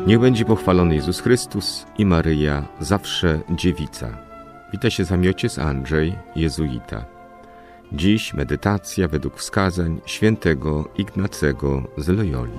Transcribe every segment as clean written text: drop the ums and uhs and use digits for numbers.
Niech będzie pochwalony Jezus Chrystus i Maryja, zawsze dziewica. Wita się z wami ojciec Andrzej, jezuita. Dziś medytacja według wskazań świętego Ignacego z Loyoli.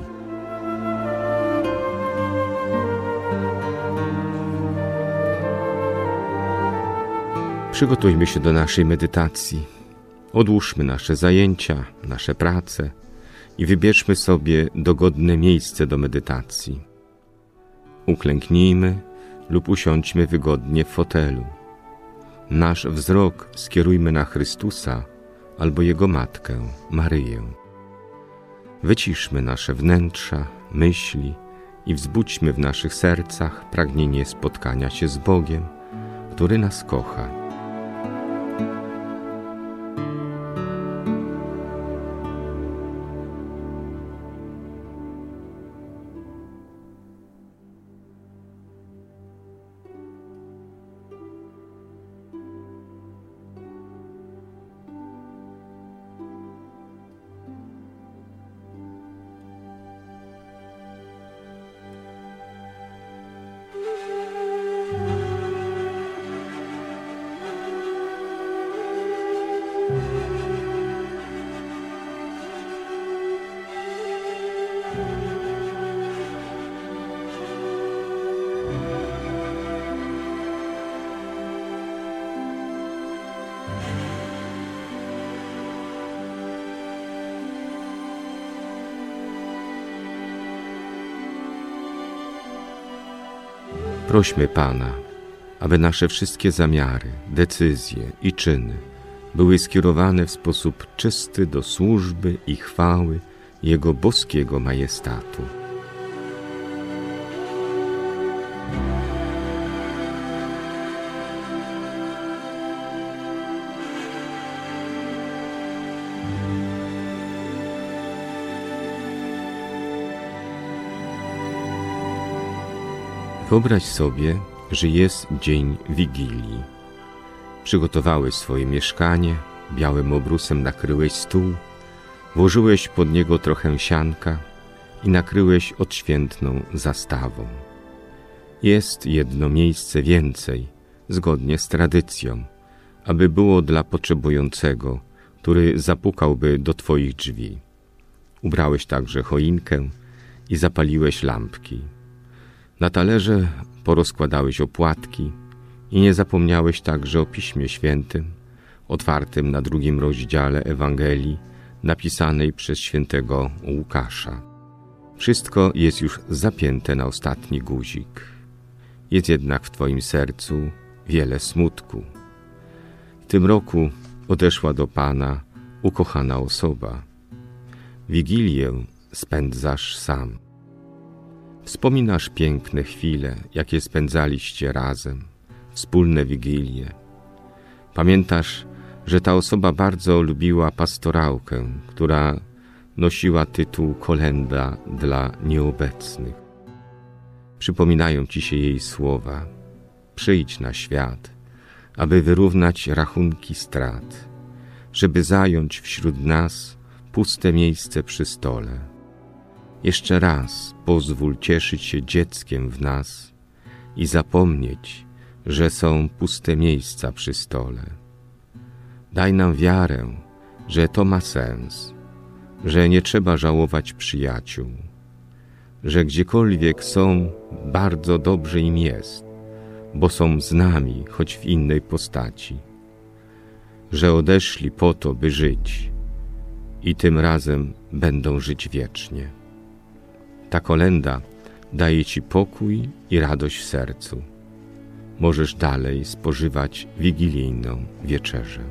Przygotujmy się do naszej medytacji. Odłóżmy nasze zajęcia, nasze prace i wybierzmy sobie dogodne miejsce do medytacji. Uklęknijmy lub usiądźmy wygodnie w fotelu. Nasz wzrok skierujmy na Chrystusa albo Jego Matkę, Maryję. Wyciszmy nasze wnętrza, myśli i wzbudźmy w naszych sercach pragnienie spotkania się z Bogiem, który nas kocha. Prośmy Pana, aby nasze wszystkie zamiary, decyzje i czyny były skierowane w sposób czysty do służby i chwały Jego boskiego majestatu. Wyobraź sobie, że jest dzień Wigilii. Przygotowałeś swoje mieszkanie, białym obrusem nakryłeś stół, włożyłeś pod niego trochę sianka i nakryłeś odświętną zastawą. Jest jedno miejsce więcej, zgodnie z tradycją, aby było dla potrzebującego, który zapukałby do twoich drzwi. Ubrałeś także choinkę i zapaliłeś lampki. Na talerze porozkładałeś opłatki i nie zapomniałeś także o Piśmie Świętym, otwartym na 2 rozdziale Ewangelii, napisanej przez świętego Łukasza. Wszystko jest już zapięte na ostatni guzik. Jest jednak w twoim sercu wiele smutku. W tym roku odeszła do Pana ukochana osoba. Wigilię spędzasz sam. Wspominasz piękne chwile, jakie spędzaliście razem, wspólne wigilie. Pamiętasz, że ta osoba bardzo lubiła pastorałkę, która nosiła tytuł Kolęda dla nieobecnych. Przypominają ci się jej słowa: przyjdź na świat, aby wyrównać rachunki strat, żeby zająć wśród nas puste miejsce przy stole. Jeszcze raz pozwól cieszyć się dzieckiem w nas i zapomnieć, że są puste miejsca przy stole. Daj nam wiarę, że to ma sens, że nie trzeba żałować przyjaciół, że gdziekolwiek są, bardzo dobrze im jest, bo są z nami, choć w innej postaci, że odeszli po to, by żyć i tym razem będą żyć wiecznie. Ta kolęda daje ci pokój i radość w sercu. Możesz dalej spożywać wigilijną wieczerzę.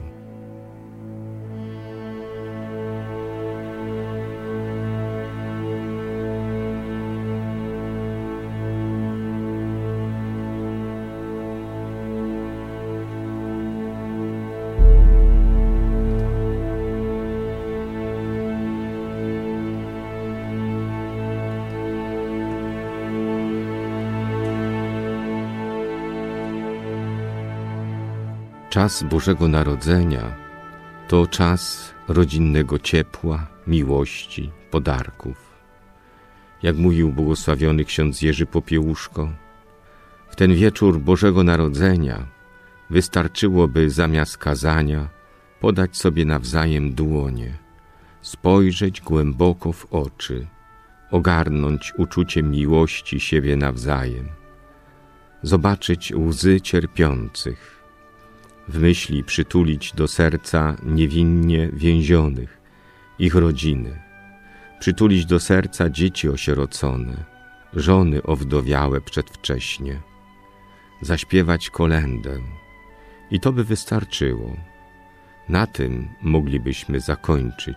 Czas Bożego Narodzenia to czas rodzinnego ciepła, miłości, podarków. jak mówił błogosławiony ksiądz Jerzy Popiełuszko, w ten wieczór Bożego Narodzenia wystarczyłoby zamiast kazania podać sobie nawzajem dłonie, spojrzeć głęboko w oczy, ogarnąć uczuciem miłości siebie nawzajem, zobaczyć łzy cierpiących, w myśli przytulić do serca niewinnie więzionych, ich rodziny, przytulić do serca dzieci osierocone, żony owdowiałe przedwcześnie, zaśpiewać kolędę i to by wystarczyło. Na tym moglibyśmy zakończyć.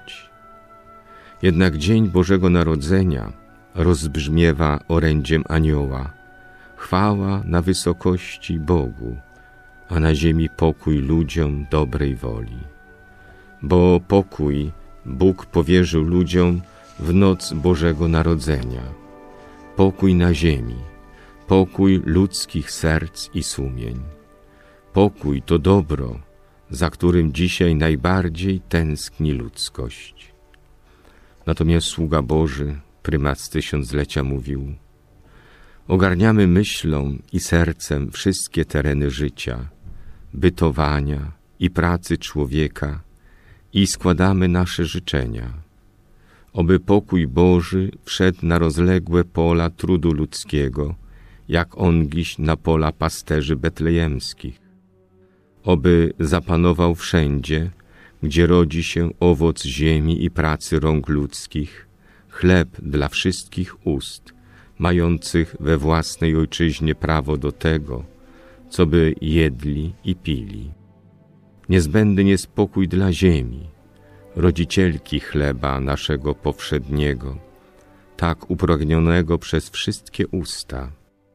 Jednak dzień Bożego Narodzenia rozbrzmiewa orędziem anioła: chwała na wysokości Bogu, a na ziemi pokój ludziom dobrej woli. Bo pokój Bóg powierzył ludziom w noc Bożego Narodzenia. Pokój na ziemi, pokój ludzkich serc i sumień. Pokój to dobro, za którym dzisiaj najbardziej tęskni ludzkość. Natomiast sługa Boży, prymat z tysiąclecia, mówił: ogarniamy myślą i sercem wszystkie tereny życia, bytowania i pracy człowieka i składamy nasze życzenia, oby pokój Boży wszedł na rozległe pola trudu ludzkiego, jak ongiś na pola pasterzy betlejemskich, oby zapanował wszędzie, gdzie rodzi się owoc ziemi i pracy rąk ludzkich, chleb dla wszystkich ust, mających we własnej ojczyźnie prawo do tego, co by jedli i pili. Niezbędny jest pokój dla ziemi, rodzicielki chleba naszego powszedniego, tak upragnionego przez wszystkie usta.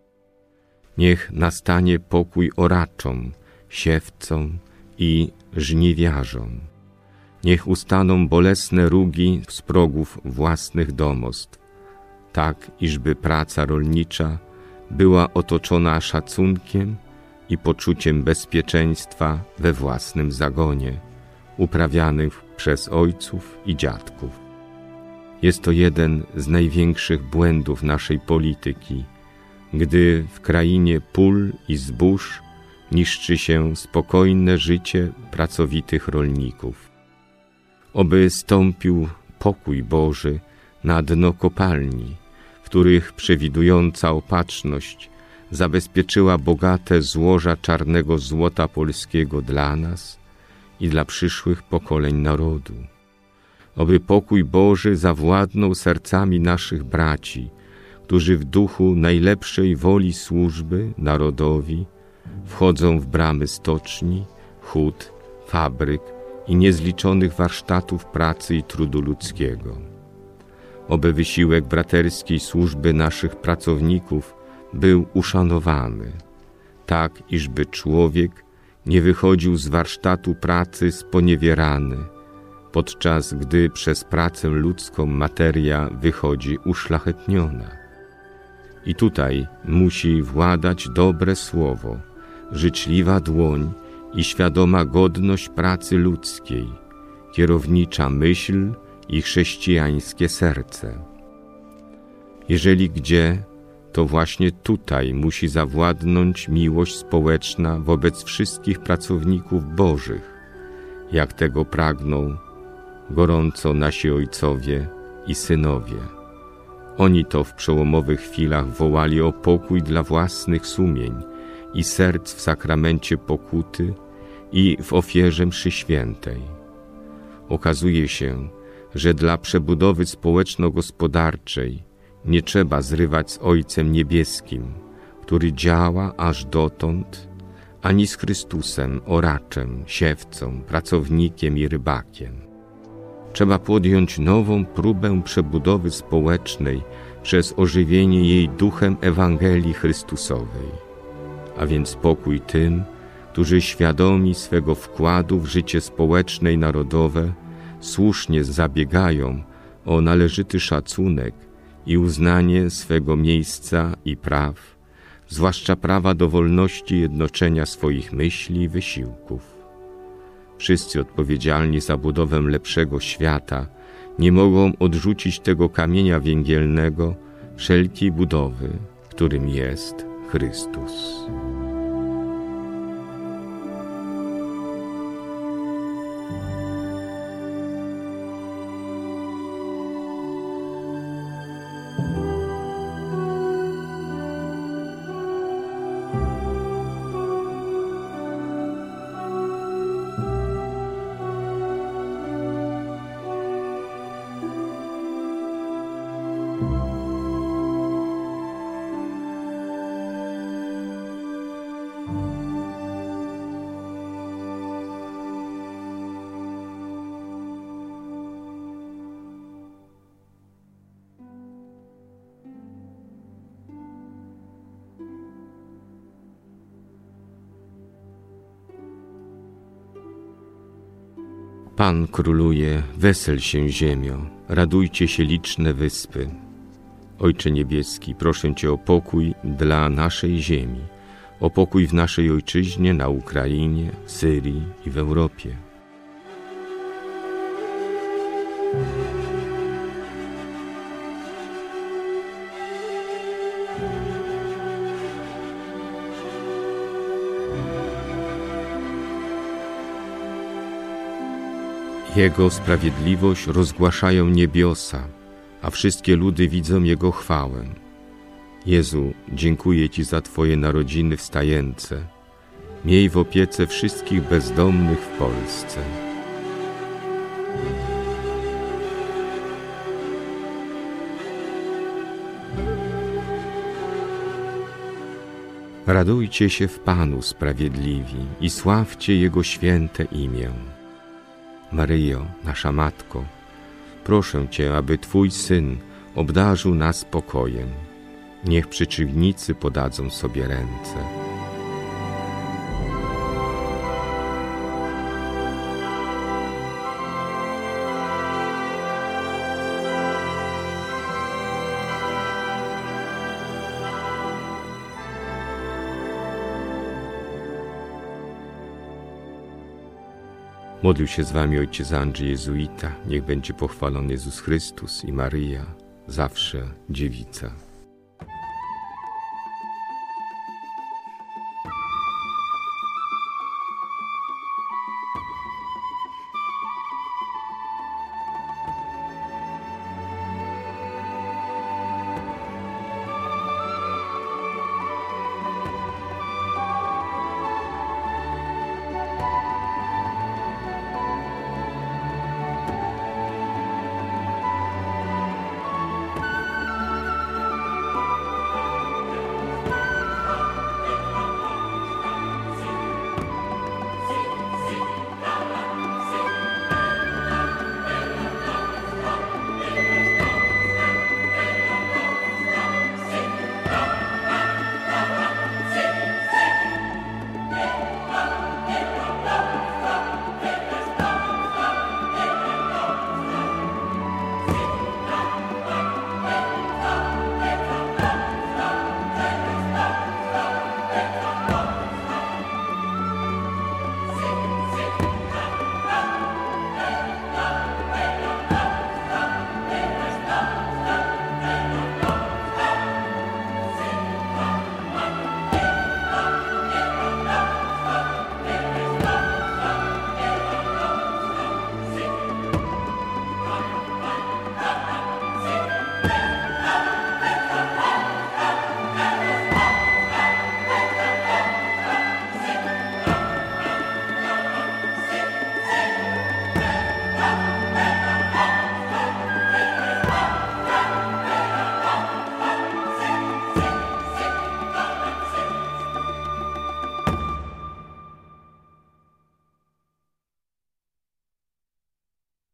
Niech nastanie pokój oraczom, siewcom i żniwiarzom. Niech ustaną bolesne rugi z progów własnych domostw, tak iżby praca rolnicza była otoczona szacunkiem i poczuciem bezpieczeństwa we własnym zagonie, uprawianych przez ojców i dziadków. Jest to jeden z największych błędów naszej polityki, gdy w krainie pól i zbóż niszczy się spokojne życie pracowitych rolników. Oby stąpił pokój Boży na dno kopalni, w których przewidująca opatrzność zabezpieczyła bogate złoża czarnego złota polskiego dla nas i dla przyszłych pokoleń narodu. Oby pokój Boży zawładnął sercami naszych braci, którzy w duchu najlepszej woli służby narodowi wchodzą w bramy stoczni, hut, fabryk i niezliczonych warsztatów pracy i trudu ludzkiego. Oby wysiłek braterskiej służby naszych pracowników był uszanowany, tak iżby człowiek nie wychodził z warsztatu pracy sponiewierany, podczas gdy przez pracę ludzką materia wychodzi uszlachetniona. I tutaj musi władać dobre słowo, życzliwa dłoń i świadoma godność pracy ludzkiej, kierownicza myśl i chrześcijańskie serce. Jeżeli gdzie, to właśnie tutaj musi zawładnąć miłość społeczna wobec wszystkich pracowników bożych, jak tego pragną gorąco nasi ojcowie i synowie. Oni to w przełomowych chwilach wołali o pokój dla własnych sumień i serc w sakramencie pokuty i w ofierze mszy świętej. Okazuje się, że dla przebudowy społeczno-gospodarczej nie trzeba zrywać z Ojcem Niebieskim, który działa aż dotąd, ani z Chrystusem, oraczem, siewcą, pracownikiem i rybakiem. Trzeba podjąć nową próbę przebudowy społecznej przez ożywienie jej duchem Ewangelii Chrystusowej, a więc pokój tym, którzy świadomi swego wkładu w życie społeczne i narodowe słusznie zabiegają o należyty szacunek i uznanie swego miejsca i praw, zwłaszcza prawa do wolności jednoczenia swoich myśli i wysiłków. Wszyscy odpowiedzialni za budowę lepszego świata nie mogą odrzucić tego kamienia węgielnego wszelkiej budowy, którym jest Chrystus. Pan króluje, wesel się ziemio, radujcie się liczne wyspy. Ojcze niebieski, proszę Cię o pokój dla naszej ziemi, o pokój w naszej ojczyźnie, na Ukrainie, Syrii i w Europie. Jego sprawiedliwość rozgłaszają niebiosa, a wszystkie ludy widzą Jego chwałę. Jezu, dziękuję Ci za Twoje narodziny wstające. Miej w opiece wszystkich bezdomnych w Polsce. Radujcie się w Panu sprawiedliwi i sławcie Jego święte imię. Maryjo, nasza Matko, proszę Cię, aby Twój Syn obdarzył nas pokojem. Niech przeciwnicy podadzą sobie ręce. Modlił się z Wami ojciec Andrzej Jezuita. Niech będzie pochwalony Jezus Chrystus i Maryja, zawsze dziewica.